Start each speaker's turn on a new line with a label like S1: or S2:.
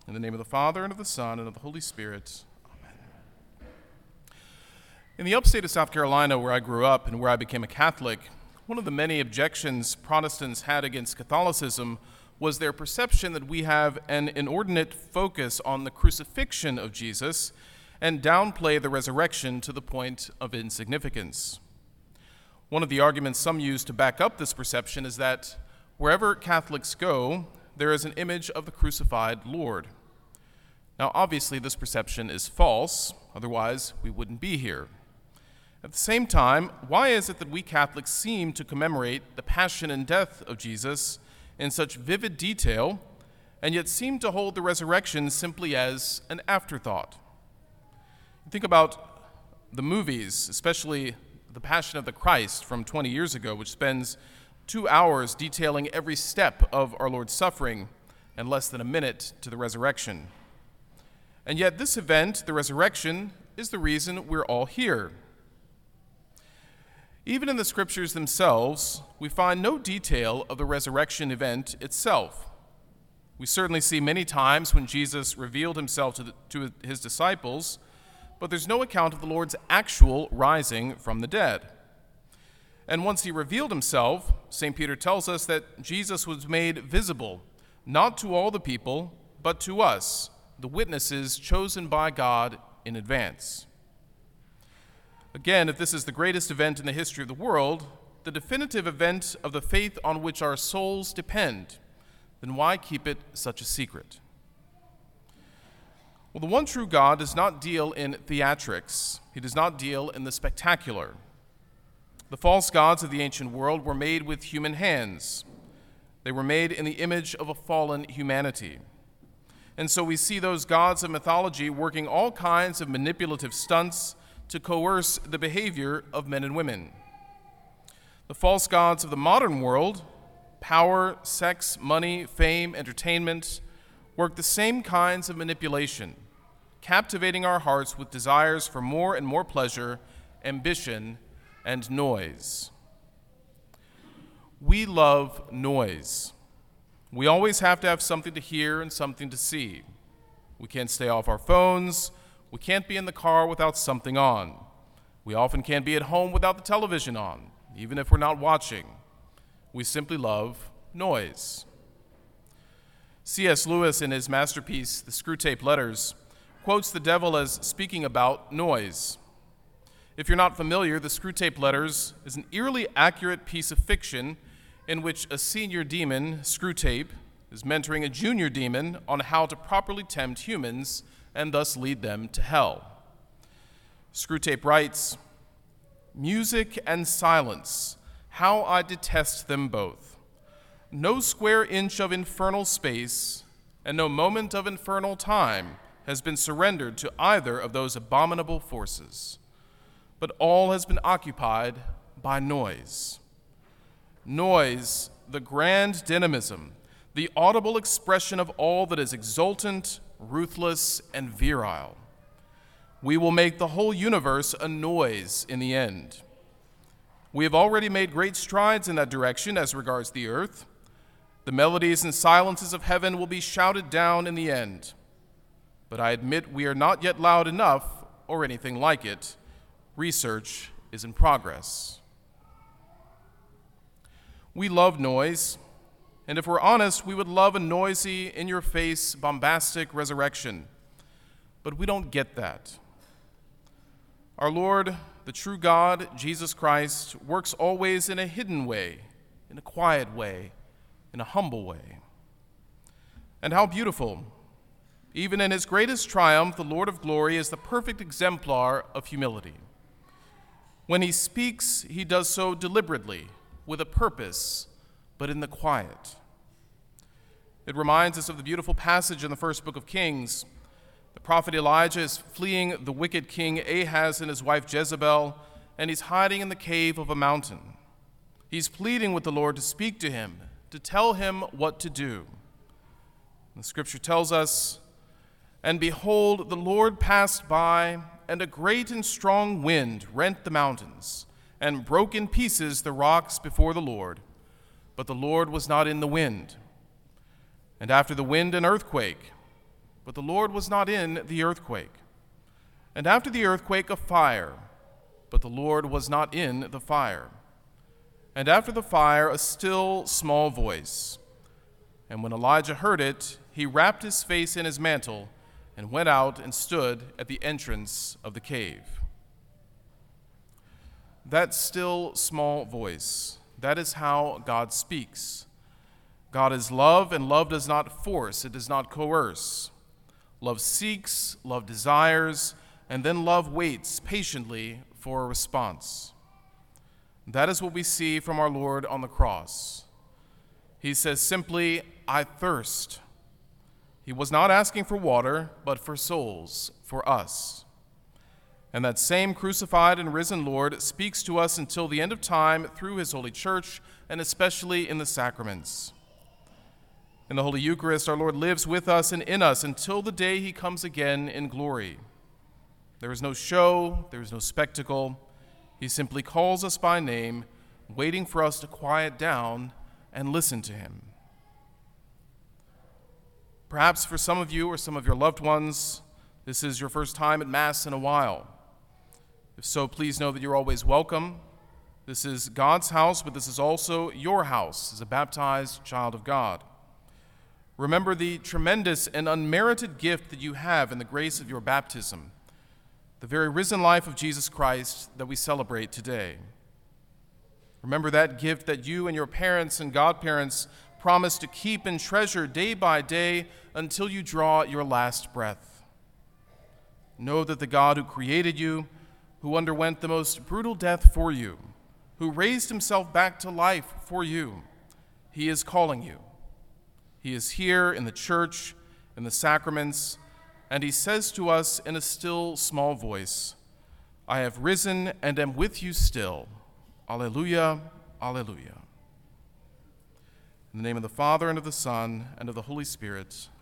S1: In the name of the Father, and of the Son, and of the Holy Spirit. Amen. In the upstate of South Carolina, where I grew up and where I became a Catholic, one of the many objections Protestants had against Catholicism was their perception that we have an inordinate focus on the crucifixion of Jesus and downplay the resurrection to the point of insignificance. One of the arguments some use to back up this perception is that wherever Catholics go, there is an image of the crucified Lord. Now, obviously, this perception is false, otherwise we wouldn't be here. At the same time, why is it that we Catholics seem to commemorate the passion and death of Jesus in such vivid detail, and yet seem to hold the resurrection simply as an afterthought? Think about the movies, especially The Passion of the Christ from 20 years ago, which spends 2 hours detailing every step of our Lord's suffering and less than a minute to the resurrection. And yet this event, the resurrection, is the reason we're all here. Even in the scriptures themselves, we find no detail of the resurrection event itself. We certainly see many times when Jesus revealed himself to his disciples, but there's no account of the Lord's actual rising from the dead. And once he revealed himself, St. Peter tells us that Jesus was made visible, not to all the people, but to us, the witnesses chosen by God in advance. Again, if this is the greatest event in the history of the world, the definitive event of the faith on which our souls depend, then why keep it such a secret? Well, the one true God does not deal in theatrics. He does not deal in the spectacular. The false gods of the ancient world were made with human hands. They were made in the image of a fallen humanity. And so we see those gods of mythology working all kinds of manipulative stunts to coerce the behavior of men and women. The false gods of the modern world, power, sex, money, fame, entertainment, work the same kinds of manipulation, captivating our hearts with desires for more and more pleasure, ambition, and noise. We love noise. We always have to have something to hear and something to see. We can't stay off our phones. We can't be in the car without something on. We often can't be at home without the television on, even if we're not watching. We simply love noise. C.S. Lewis, in his masterpiece, The Screwtape Letters, quotes the devil as speaking about noise. If you're not familiar, The Screwtape Letters is an eerily accurate piece of fiction in which a senior demon, Screwtape, is mentoring a junior demon on how to properly tempt humans and thus lead them to hell. Screwtape writes, "Music and silence, how I detest them both. No square inch of infernal space and no moment of infernal time has been surrendered to either of those abominable forces, but all has been occupied by noise. Noise, the grand dynamism, the audible expression of all that is exultant, ruthless, and virile. We will make the whole universe a noise in the end. We have already made great strides in that direction as regards the earth. The melodies and silences of heaven will be shouted down in the end. But I admit we are not yet loud enough, or anything like it. Research is in progress." We love noise, and if we're honest, we would love a noisy, in-your-face, bombastic resurrection. But we don't get that. Our Lord, the true God, Jesus Christ, works always in a hidden way, in a quiet way, in a humble way. And how beautiful! Even in his greatest triumph, the Lord of glory is the perfect exemplar of humility. When he speaks, he does so deliberately, with a purpose, but in the quiet. It reminds us of the beautiful passage in the first book of Kings. The prophet Elijah is fleeing the wicked king Ahaz and his wife Jezebel, and he's hiding in the cave of a mountain. He's pleading with the Lord to speak to him, to tell him what to do. The scripture tells us, "And behold, the Lord passed by, and a great and strong wind rent the mountains, and broke in pieces the rocks before the Lord. But the Lord was not in the wind. And after the wind, an earthquake. but the Lord was not in the earthquake. And after the earthquake, a fire, but the Lord was not in the fire. And after the fire, a still small voice. And when Elijah heard it, he wrapped his face in his mantle and went out and stood at the entrance of the cave. That still small voice, that is how God speaks. God is love, and love does not force, it does not coerce. Love seeks, love desires, and then love waits patiently for a response. That is what we see from our Lord on the cross. He says simply, I thirst. He was not asking for water, but for souls, for us. And that same crucified and risen Lord speaks to us until the end of time through his holy church, and especially in the sacraments. In the Holy Eucharist, our Lord lives with us and in us until the day he comes again in glory. There is no show, there is no spectacle. He simply calls us by name, waiting for us to quiet down and listen to him. Perhaps for some of you or some of your loved ones, this is your first time at Mass in a while. If so, please know that you're always welcome. This is God's house, but this is also your house as a baptized child of God. Remember the tremendous and unmerited gift that you have in the grace of your baptism, the very risen life of Jesus Christ that we celebrate today. Remember that gift that you and your parents and godparents promise to keep and treasure day by day until you draw your last breath. Know that the God who created you, who underwent the most brutal death for you, who raised himself back to life for you, he is calling you. He is here in the church, in the sacraments, and he says to us in a still small voice, I have risen and am with you still. Alleluia, alleluia. In the name of the Father, and of the Son, and of the Holy Spirit,